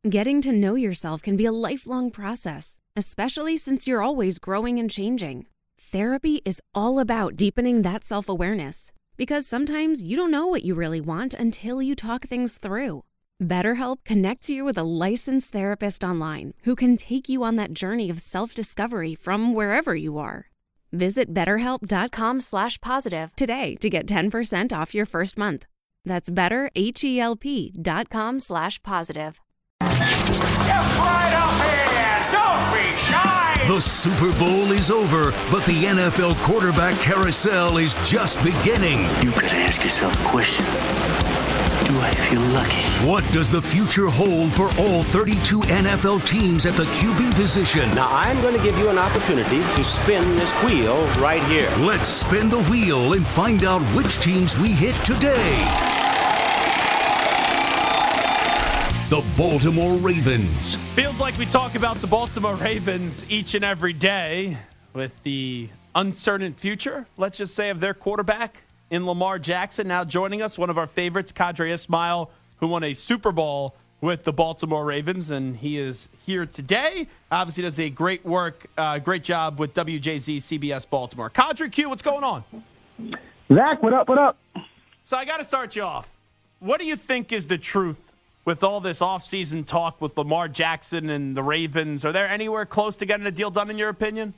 Getting to know yourself can be a lifelong process, especially since you're always growing and changing. Therapy is all about deepening that self-awareness, because sometimes you don't know what you really want until you talk things through. BetterHelp connects you with a licensed therapist online who can take you on that journey of self-discovery from wherever you are. Visit BetterHelp.com/positive today to get 10% off your first month. That's BetterHelp.com/positive. Get right up here! Don't be shy! The Super Bowl is over, but the NFL quarterback carousel is just beginning. You gotta ask yourself a question. Do I feel lucky? What does the future hold for all 32 NFL teams at the QB position? Now, I'm going to give you an opportunity to spin this wheel right here. Let's spin the wheel and find out which teams we hit today. The Baltimore Ravens. Feels like we talk about the Baltimore Ravens each and every day with the uncertain future, let's just say, of their quarterback in Lamar Jackson. Now joining us, one of our favorites, Qadry Ismail, who won a Super Bowl with the Baltimore Ravens, and he is here today. Obviously does a great job with WJZ CBS Baltimore. Qadry Q, what's going on? Zach, what up, what up? So I got to start you off. What do you think is the truth with all this offseason talk with Lamar Jackson and the Ravens? Are they anywhere close to getting a deal done, in your opinion?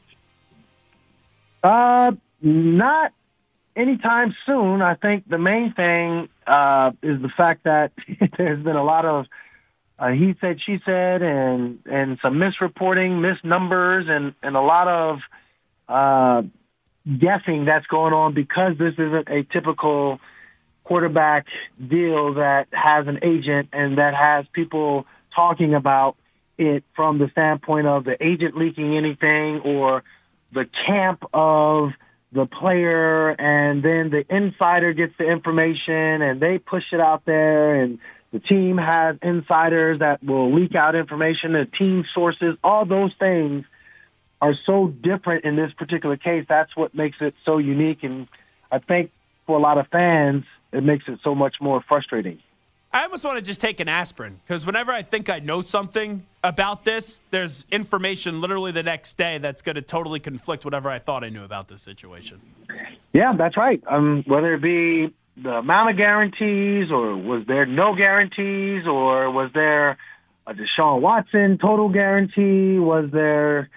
Not anytime soon. I think the main thing is the fact that there's been a lot of he said, she said, and some misreporting, misnumbers, and a lot of guessing that's going on because this isn't a typical quarterback deal that has an agent and that has people talking about it from the standpoint of the agent leaking anything or the camp of the player, and then the insider gets the information and they push it out there, and the team has insiders that will leak out information, the team sources. All those things are so different in this particular case. That's what makes it so unique, and I think for a lot of fans, it makes it so much more frustrating. I almost want to just take an aspirin, because whenever I think I know something about this, there's information literally the next day that's going to totally conflict whatever I thought I knew about this situation. Yeah, that's right. Whether it be the amount of guarantees, or was there no guarantees, or was there a Deshaun Watson total guarantee? Was there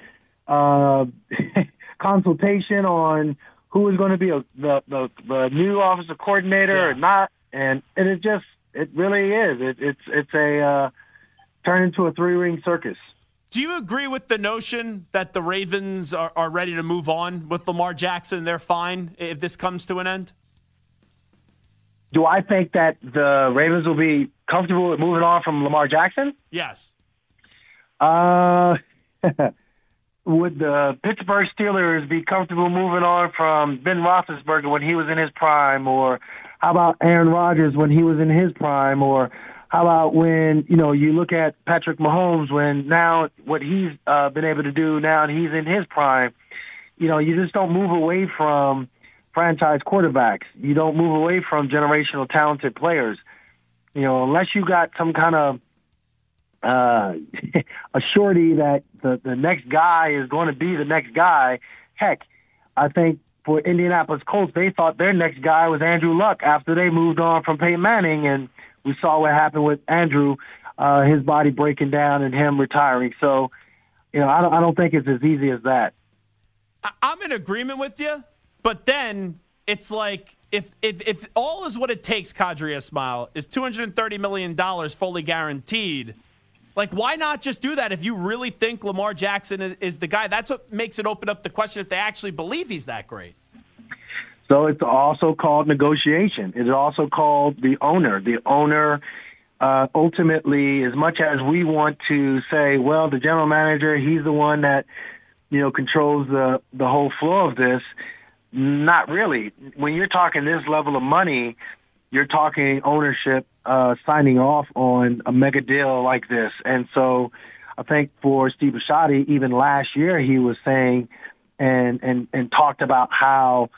consultation on who was going to be the new offensive coordinator or not? And it really is. It's a turn into a three-ring circus. Do you agree with the notion that the Ravens are ready to move on with Lamar Jackson? They're fine if this comes to an end? Do I think that the Ravens will be comfortable with moving on from Lamar Jackson? Yes. Would the Pittsburgh Steelers be comfortable moving on from Ben Roethlisberger when he was in his prime? Or how about Aaron Rodgers when he was in his prime? Or how about when, you look at Patrick Mahomes, when now what he's been able to do now and he's in his prime? You just don't move away from franchise quarterbacks. You don't move away from generational talented players. Unless you got some kind of a surety that the next guy is going to be the next guy. Heck, I think for Indianapolis Colts, they thought their next guy was Andrew Luck after they moved on from Peyton Manning, and we saw what happened with Andrew, his body breaking down and him retiring. So, I don't think it's as easy as that. I'm in agreement with you, but then it's like if all is what it takes, Qadry Ismail, is $230 million fully guaranteed. Like, why not just do that if you really think Lamar Jackson is the guy? That's what makes it open up the question if they actually believe he's that great. So it's also called negotiation. It's also called the owner. The owner, ultimately, as much as we want to say, well, the general manager, he's the one that, controls the whole flow of this, not really. When you're talking this level of money, you're talking ownership signing off on a mega deal like this. And so I think for Steve Bisciotti, even last year, he was saying and talked about how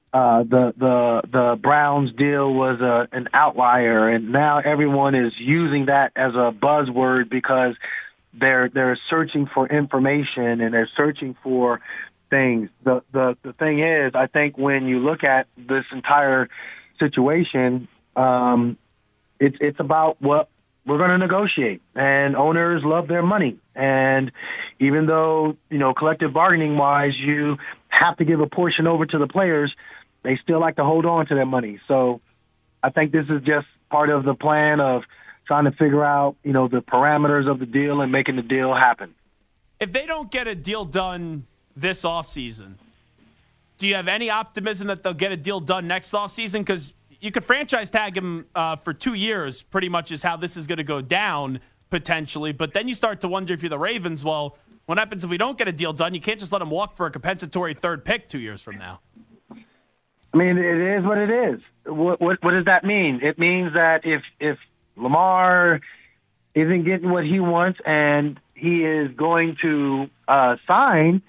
the Browns deal was an outlier, and now everyone is using that as a buzzword because they're searching for information and they're searching for things. The thing is, I think when you look at this entire situation, it's about what we're going to negotiate, and owners love their money. And even though, collective bargaining wise, you have to give a portion over to the players, they still like to hold on to their money. So I think this is just part of the plan of trying to figure out, the parameters of the deal and making the deal happen. If they don't get a deal done this offseason, do you have any optimism that they'll get a deal done next offseason? Because you could franchise tag him for 2 years, pretty much is how this is going to go down potentially. But then you start to wonder if you're the Ravens, well, what happens if we don't get a deal done? You can't just let him walk for a compensatory third pick 2 years from now. I mean, it is what it is. What does that mean? It means that if Lamar isn't getting what he wants and he is going to sign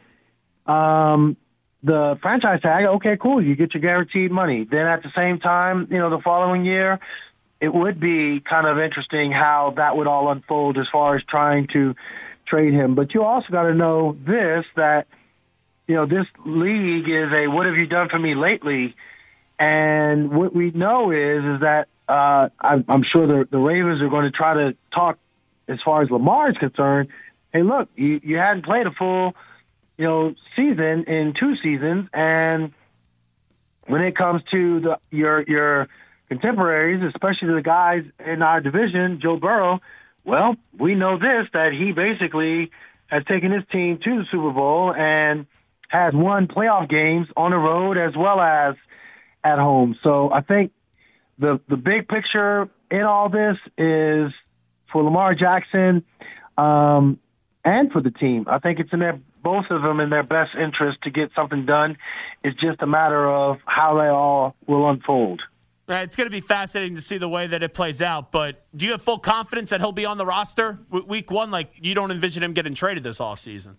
the franchise tag, okay, cool, you get your guaranteed money. Then at the same time, the following year, it would be kind of interesting how that would all unfold as far as trying to trade him. But you also got to know that, this league is a what have you done for me lately? And what we know is that I'm sure the Ravens are going to try to talk as far as Lamar is concerned. Hey, look, you hadn't played a full season in 2 seasons, and when it comes to your contemporaries, especially the guys in our division, Joe Burrow, well, we know that he basically has taken his team to the Super Bowl and has won playoff games on the road as well as at home. So I think the big picture in all this is for Lamar Jackson and for the team. I think it's in both of them in their best interest to get something done. It's just a matter of how they all will unfold. It's going to be fascinating to see the way that it plays out, but do you have full confidence that he'll be on the roster week 1? Like, you don't envision him getting traded this offseason?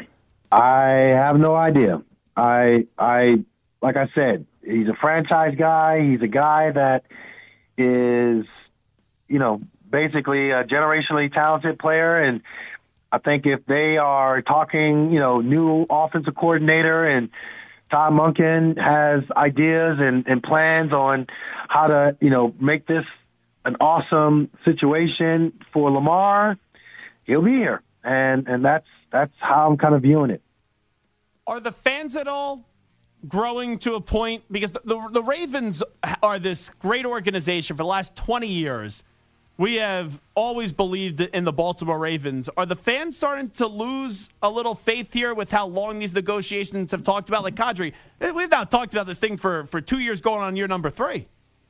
I have no idea. I like I said, he's a franchise guy. He's a guy that is, basically a generationally talented player, and I think if they are talking, new offensive coordinator and Todd Monken has ideas and plans on how to, make this an awesome situation for Lamar, he'll be here. And that's how I'm kind of viewing it. Are the fans at all growing to a point? Because the Ravens are this great organization for the last 20 years. We have always believed in the Baltimore Ravens. Are the fans starting to lose a little faith here with how long these negotiations have talked about? Like, Kadri, we've now talked about this thing for 2 years going on year number 3.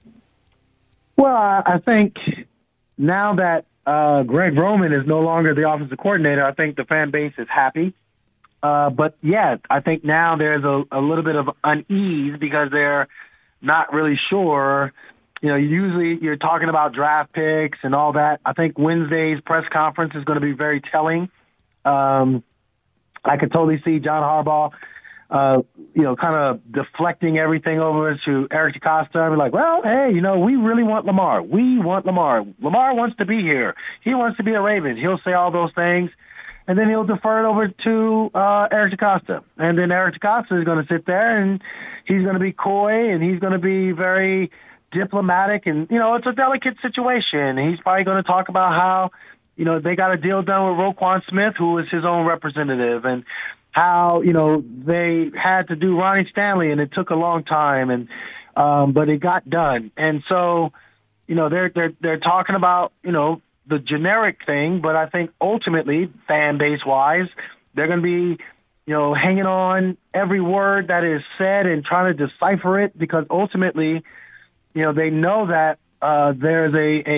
Well, I think now that Greg Roman is no longer the offensive coordinator, I think the fan base is happy. But, yeah, I think now there's a little bit of unease because they're not really sure. Usually you're talking about draft picks and all that. I think Wednesday's press conference is going to be very telling. I could totally see John Harbaugh, kind of deflecting everything over to Eric DeCosta and be like, well, hey, we really want Lamar. We want Lamar. Lamar wants to be here. He wants to be a Raven. He'll say all those things, and then he'll defer it over to Eric DeCosta. And then Eric DeCosta is going to sit there, and he's going to be coy, and he's going to be very diplomatic, and it's a delicate situation. He's probably going to talk about how they got a deal done with Roquan Smith, who is his own representative, and how they had to do Ronnie Stanley, and it took a long time, and but it got done. And so they're talking about the generic thing, but I think ultimately, fan base wise, they're going to be hanging on every word that is said and trying to decipher it, because ultimately they know that there's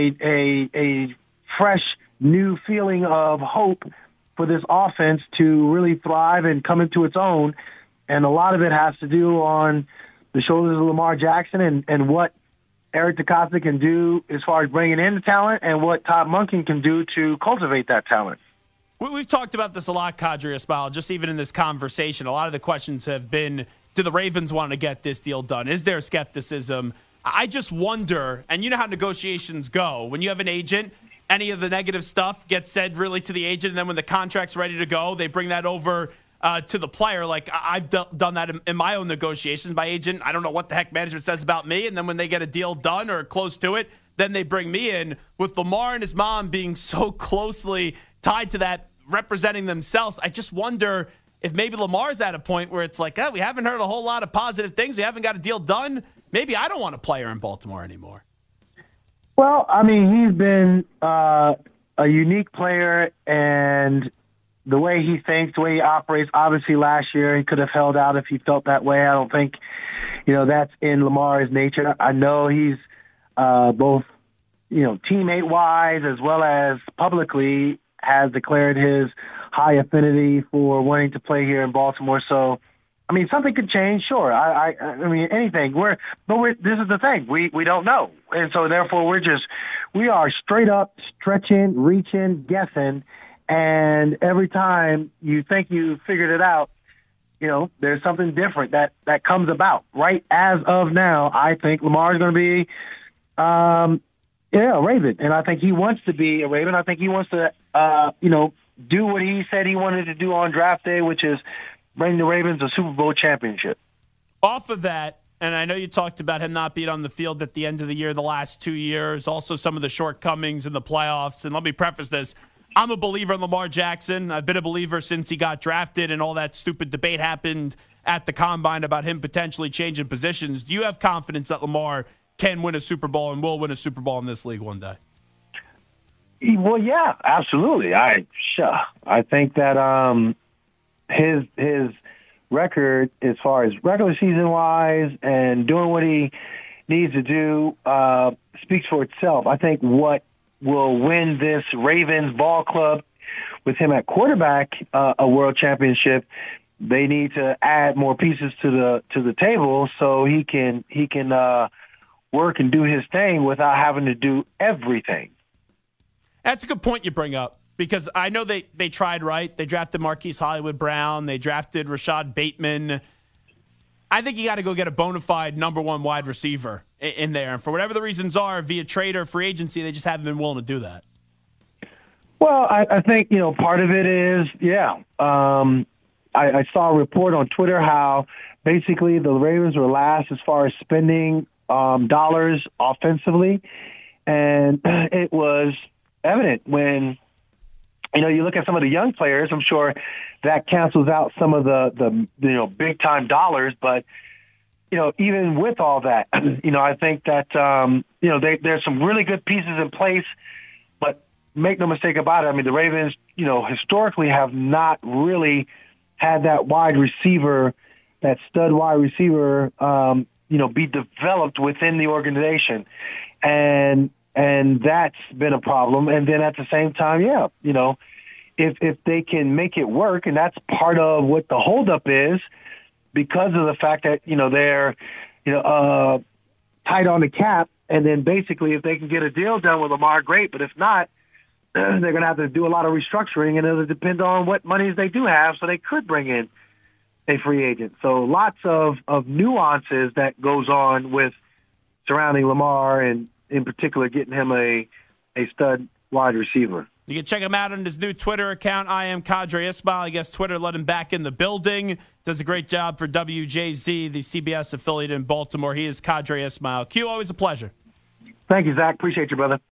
a fresh, new feeling of hope for this offense to really thrive and come into its own. And a lot of it has to do on the shoulders of Lamar Jackson and what Eric DeCosta can do as far as bringing in the talent and what Todd Monken can do to cultivate that talent. We've talked about this a lot, Kadri Ismail, just even in this conversation. A lot of the questions have been, do the Ravens want to get this deal done? Is there skepticism? I just wonder, and you know how negotiations go. When you have an agent, any of the negative stuff gets said really to the agent, and then when the contract's ready to go, they bring that over to the player. Like I've done that in my own negotiations. My agent, I don't know what the heck management says about me, and then when they get a deal done or close to it, then they bring me in. With Lamar and his mom being so closely tied to that, representing themselves, I just wonder if maybe Lamar's at a point where it's like, we haven't heard a whole lot of positive things. We haven't got a deal done. Maybe I don't want a player in Baltimore anymore. Well, I mean, he's been a unique player, and the way he thinks, the way he operates, obviously last year he could have held out if he felt that way. I don't think, that's in Lamar's nature. I know he's both, teammate-wise as well as publicly has declared his high affinity for wanting to play here in Baltimore. So, I mean, something could change, sure. I mean, anything. This is the thing. We don't know. And so, therefore, we are straight up stretching, reaching, guessing. And every time you think you figured it out, there's something different that comes about. Right as of now, I think Lamar is going to be, a Raven. And I think he wants to be a Raven. I think he wants to, do what he said he wanted to do on draft day, which is bring the Ravens a Super Bowl championship. Off of that, and I know you talked about him not being on the field at the end of the year the last 2 years, also some of the shortcomings in the playoffs. And let me preface this. I'm a believer in Lamar Jackson. I've been a believer since he got drafted and all that stupid debate happened at the Combine about him potentially changing positions. Do you have confidence that Lamar can win a Super Bowl and will win a Super Bowl in this league one day? Well, yeah, absolutely. I think that his record as far as regular season wise and doing what he needs to do speaks for itself. I think what will win this Ravens ball club with him at quarterback a world championship, they need to add more pieces to the table so he can work and do his thing without having to do everything. That's a good point you bring up, because I know they tried, right? They drafted Marquise Hollywood Brown. They drafted Rashad Bateman. I think you got to go get a bona fide number one wide receiver in there. And for whatever the reasons are, via trade or free agency, they just haven't been willing to do that. Well, I think, part of it is, I saw a report on Twitter how basically the Ravens were last as far as spending dollars offensively. And it was evident when, you look at some of the young players. I'm sure that cancels out some of the big time dollars. But, even with all that, I think that, there's some really good pieces in place. But make no mistake about it. I mean, the Ravens, historically have not really had that wide receiver, that stud wide receiver, be developed within the organization. And that's been a problem. And then at the same time, if they can make it work, and that's part of what the holdup is, because of the fact that, they're, tight on the cap. And then basically if they can get a deal done with Lamar, great. But if not, they're going to have to do a lot of restructuring, and it'll depend on what monies they do have. So they could bring in a free agent. So lots of nuances that goes on with surrounding Lamar, and in particular getting him a stud wide receiver. You can check him out on his new Twitter account. I am Qadry Ismail. I guess Twitter let him back in the building. Does a great job for WJZ, the CBS affiliate in Baltimore. He is Qadry Ismail. Q, always a pleasure. Thank you, Zach. Appreciate you, brother.